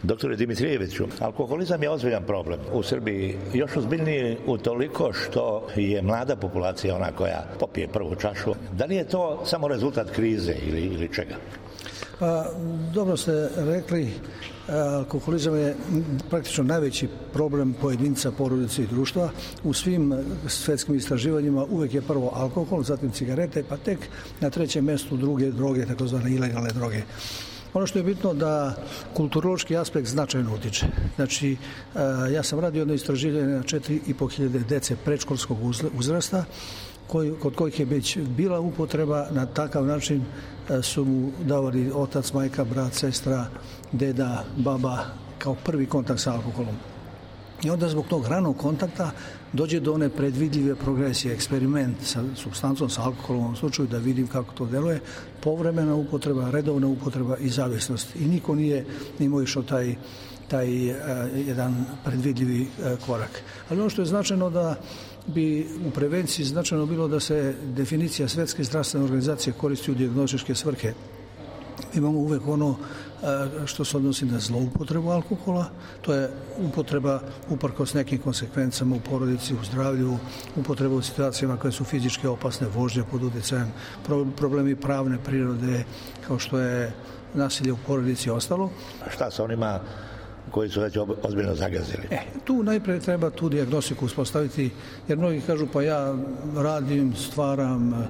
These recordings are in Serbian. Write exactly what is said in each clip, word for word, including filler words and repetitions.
Doktore Dimitrijeviću, alkoholizam je ozbiljan problem u Srbiji, još ozbiljniji utoliko što je mlada populacija ona koja popije prvu čašu. Da li je to samo rezultat krize ili, ili čega? Pa, dobro ste rekli, alkoholizam je praktično najveći problem pojedinca, porodice i društva. U svim svetskim istraživanjima uvek je prvo alkohol, zatim cigarete, pa tek na trećem mjestu druge droge, takozvane ilegalne droge. Ono što je bitno da kulturološki aspekt značajno utiče. Znači, ja sam radio jedno istraživanje na četiri i po hiljade dece predškolskog uzrasta, koji, kod kojih je već bila upotreba, na takav način su mu davali otac, majka, brat, sestra, deda, baba kao prvi kontakt sa alkoholom. I onda zbog tog ranog kontakta dođe do one predvidljive progresije, eksperiment sa supstancom, sa alkoholom u ovom slučaju, da vidim kako to deluje, povremena upotreba, redovna upotreba i zavisnost. I niko nije imao išao taj, taj uh, jedan predvidljivi uh, korak. Ali ono što je značajno da bi u prevenciji značajno bilo da se definicija Svetske zdravstvene organizacije koristi u dijagnostičke svrhe. Imamo uvek ono što se odnosi na zloupotrebu alkohola, to je upotreba uprkos nekim konsekvencama u porodici, u zdravlju, upotreba u situacijama koje su fizički opasne, vožnja pod utjecajem, problemi pravne prirode, kao što je nasilje u porodici i ostalo. A šta sa onima koji su već ozbiljno zagazili? E, tu najprije treba tu dijagnostiku uspostaviti, jer mnogi kažu pa ja radim, stvaram,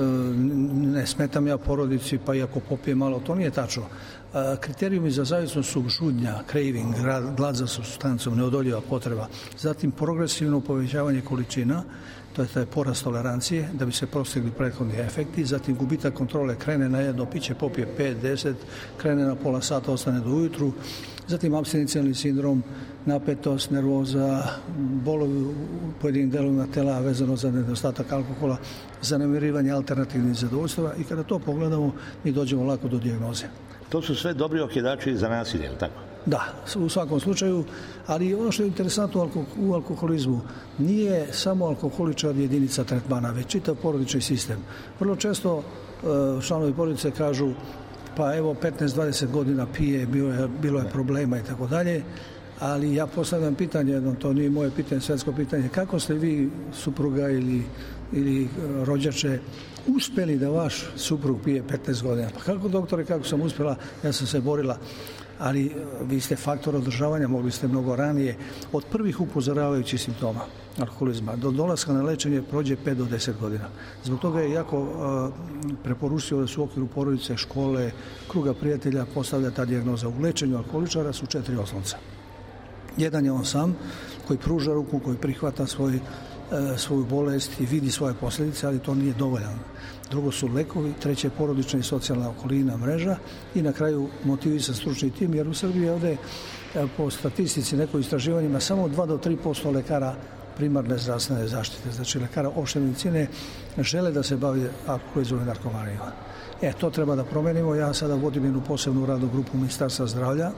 ne smetam ja porodici, pa i ako popijem malo, to nije tačno. Kriterijumi za zavisnost su žudnja, craving, glad za supstancom, neodoljiva potreba, zatim progresivno povećavanje količina, to je taj porast tolerancije, da bi se postigli prethodni efekti, zatim gubitak kontrole, krene na jedno piće, popije pet, deset, krene na pola sata, ostane do ujutru, zatim apstinencijski sindrom, napetost, nervoza, bolovi u pojedinim delovima tela vezano za nedostatak alkohola, zanemarivanje alternativnih zadovoljstava i kada to pogledamo mi dođemo lako do dijagnoze. To su sve dobri okidači za nasilje, je li tako? Da, u svakom slučaju, ali ono što je interesantno u alkoholizmu nije samo alkoholičar jedinica tretmana, već čitav porodični sistem. Vrlo često članovi porodice kažu pa evo petnaest dvadeset godina pije, bilo je, bilo je problema i tako dalje, ali ja postavljam pitanje jedno, to nije moje pitanje, svetsko pitanje, kako ste vi, supruga ili, ili rođače, uspjeli da vaš suprug pije petnaest godina? Pa kako, doktore, kako sam uspjela, ja sam se borila, ali vi ste faktor održavanja, mogli ste mnogo ranije, od prvih upozoravajućih simptoma alkoholizma do dolaska na lečenje prođe pet do deset godina. Zbog toga je jako uh, preporučio da su u okviru porodice, škole, kruga prijatelja postavlja ta dijagnoza. U lečenju alkoholičara su četiri oslonca. Jedan je on sam, koji pruža ruku, koji prihvata svoj, uh, svoju bolest i vidi svoje posljedice, ali to nije dovoljan. Drugo su lekovi, treće porodična i socijalna okolina, mreža i na kraju motivisan stručni tim, jer u Srbiji je ovdje po statistici, neko istraživanjima, samo dva do tri posto lekara primarne zdravstvene zaštite, znači lekara opšte medicine, žele da se bave alkoholizmom i narkomanijom. E, to treba da promenimo. Ja sada vodim jednu posebnu radnu grupu Ministarstva zdravlja,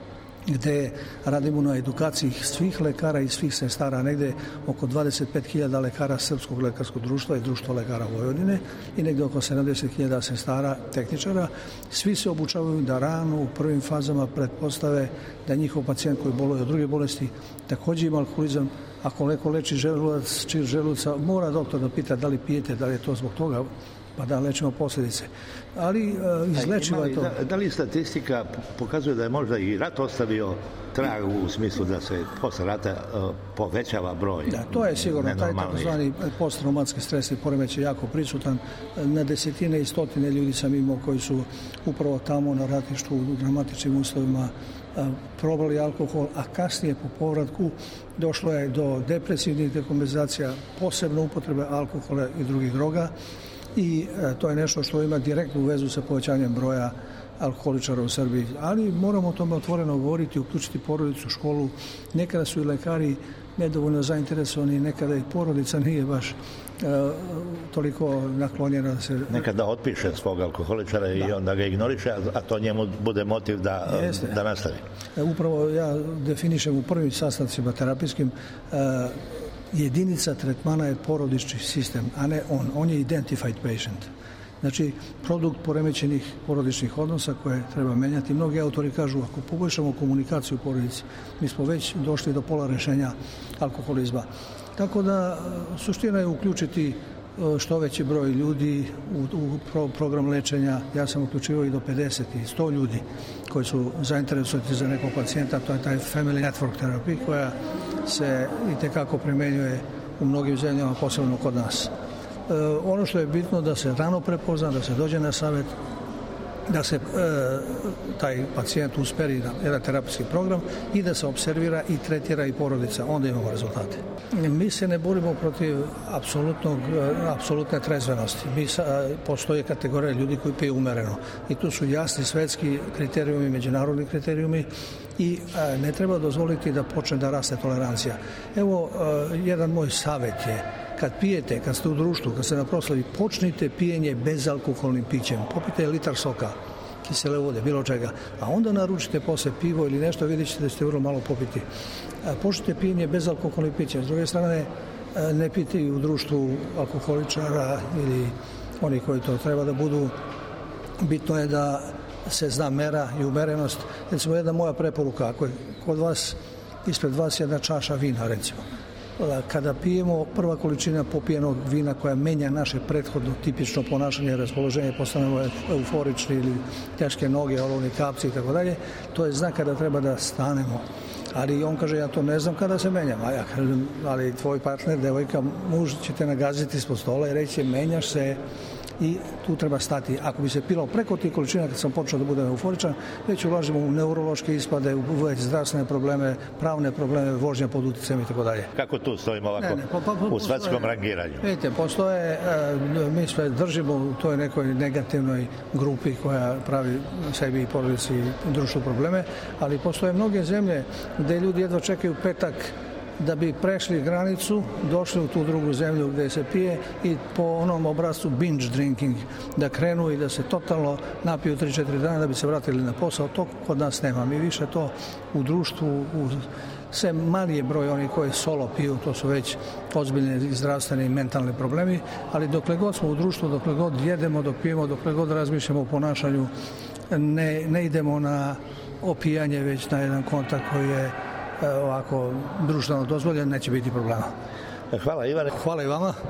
gde radimo na edukaciji svih lekara i svih sestara, negde oko dvadeset pet hiljada lekara Srpskog lekarskog društva i Društvo lekara Vojvodine i negde oko sedamdeset hiljada sestara, tehničara. Svi se obučavaju da rano u prvim fazama pretpostave da njihov pacijent koji boluje od druge bolesti također ima alkoholizam. Ako neko leči želudac, čir želuca, mora doktor da pita da li pijete, da li je to zbog toga, pa da lečimo posljedice. Ali uh, izlečiva je to. Da, da li statistika pokazuje da je možda i rat ostavio trag u smislu da se posle rata uh, povećava broj? Da, to je sigurno. Taj takozvani posttraumatski stresni poremećaj je jako prisutan. Na desetine i stotine ljudi sam imao koji su upravo tamo na ratištu u dramatičnim uslovima probali alkohol, a kasnije po povratku došlo je do depresivnih dekompenzacija, posebno upotrebe alkohola i drugih droga i to je nešto što ima direktnu vezu sa povećanjem broja alkoholičara u Srbiji. Ali moramo o tome otvoreno govoriti, uključiti porodicu, školu. Nekada su i lekari nedovoljno zainteresovani, nekada i porodica nije baš uh, toliko naklonjena da se... Nekada otpiše svog alkoholičara da. I onda ga ignoriše, a to njemu bude motiv da, da nastavi. Upravo ja definišem u prvim sastancima terapijskim uh, jedinica tretmana je porodični sistem, a ne on. On je identified patient. Znači, produkt poremećenih porodičnih odnosa koje treba menjati. Mnogi autori kažu, ako poboljšamo komunikaciju u porodici, mi smo već došli do pola rešenja alkoholizma. Tako da, suština je uključiti što veći broj ljudi u, u pro, program lečenja. Ja sam uključivao i do pedeset i sto ljudi koji su zainteresovani za nekog pacijenta. To je taj family network therapy koja se i tekako primenjuje u mnogim zemljama, posebno kod nas. E, ono što je bitno da se rano prepozna, da se dođe na savjet, da se e, taj pacijent usperi na jedan terapijski program i da se observira i tretira i porodica, onda imamo rezultate. Mi se ne borimo protiv apsolutnog, apsolutne trezvenosti. Mi sa, postoje kategorija ljudi koji piju umereno i tu su jasni svetski kriterijumi, međunarodni kriterijumi i a, ne treba dozvoliti da počne da raste tolerancija. Evo, a, jedan moj savjet je, kad pijete, kad ste u društvu, kad ste na proslavi, počnite pijenje bezalkoholnim pićem. Popite litar soka, kisele vode, bilo čega, a onda naručite posle pivo ili nešto, vidjet ćete da ste vrlo malo popiti. Počnite pijenje bezalkoholnim pićem. S druge strane, ne piti u društvu alkoholičara ili oni koji to treba da budu. Bitno je da se zna mera i umerenost. Recimo, jedna moja preporuka, ako je kod vas, ispred vas jedna čaša vina, recimo. Kada pijemo, prva količina popijenog vina koja menja naše prethodno tipično ponašanje, raspoloženje, postanemo euforični ili teške noge, olovni kapci i tako dalje, to je znak kada treba da stanemo. Ali on kaže, ja to ne znam kada se menjam, a ja kažem, ali tvoj partner, devojka, muž će te nagaziti ispod stola i reći, menjaš se i tu treba stati. Ako bi se pilo preko tih količina, kad sam počeo da budem euforičan, već ulažemo u neurološke ispade, u već zdravstvene probleme, pravne probleme, vožnja pod uticajem i tako dalje. Kako tu stojimo ovako ne, ne, pa, pa, pa, u svetskom rangiranju? Vidite, postoje, mi sve držimo u toj nekoj negativnoj grupi koja pravi sebi i porodici i društvu probleme, ali postoje mnoge zemlje gde ljudi jedva čekaju petak da bi prešli granicu, došli u tu drugu zemlju gde se pije i po onom obrascu binge drinking da krenu i da se totalno napiju tri četiri dana da bi se vratili na posao. To kod nas nema. Mi više to u društvu, u sve mali je broj oni koji solo piju, to su već ozbiljne zdravstvene i mentalne problemi, ali dokle god smo u društvu, dokle god jedemo, dok pijemo, dokle god razmišljamo o ponašanju, ne, ne idemo na opijanje, već na jedan kontakt koji je ovako društveno dozvoljen, neće biti problema. Hvala Ivane. Hvala i vama.